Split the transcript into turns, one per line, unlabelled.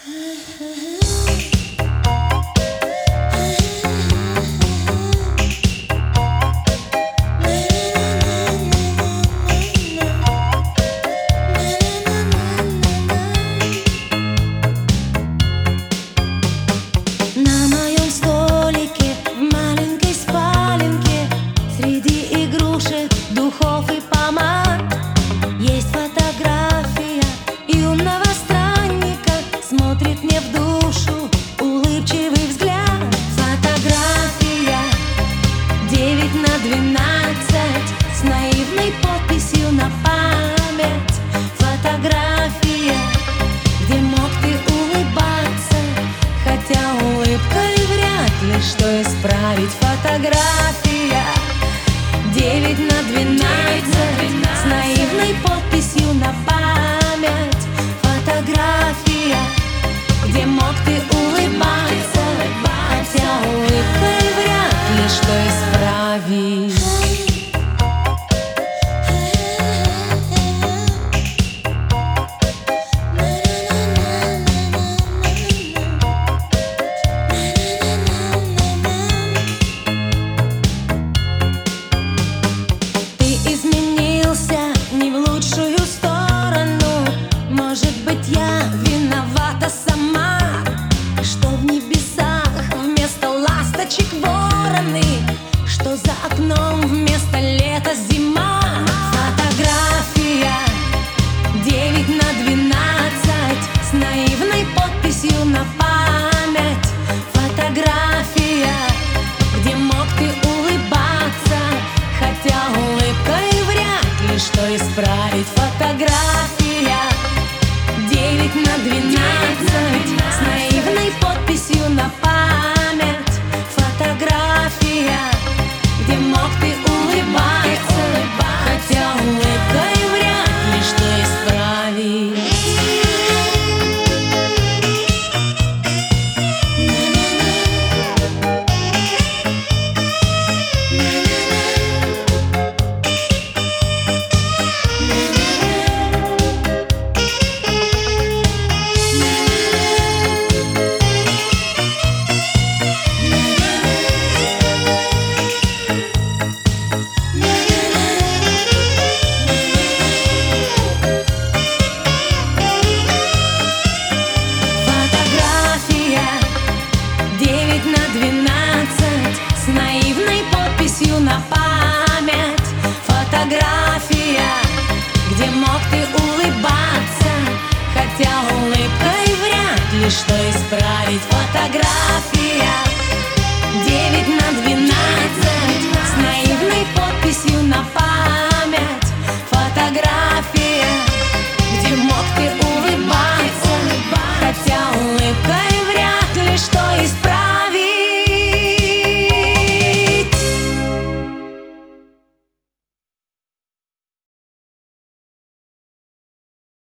На моем столике в маленькой спаленке среди игрушек, духов и помад есть фотография юного странника, смотрит мне в душу улыбчивый взгляд. Фотография 9/12 с наивной подписью на память. Фотография, где мог ты улыбаться, хотя улыбкой вряд ли что исправить. Фотография 9/12 с наивной подписью на память. Фотография, где мог ты улыбаться, хотя улыбкой вряд ли что исправить. Не в лучшую сторону. Может быть, я виновата сама, что в небесах вместо ласточек вороны, что за окном вместо лета зима. Фотография 9/12 с наивной подписью на память. Фотография, где мог ты улыбаться, хотя улыбкой вряд ли что исправить. Фотография 9/12 с наивной подписью на память. Фотография, где мог ты улыбаться, хотя улыбкой вряд ли что исправить. С наивной подписью на память. Фотография, где мог ты улыбаться, хотя улыбкой вряд ли что исправить. Фотография 9/12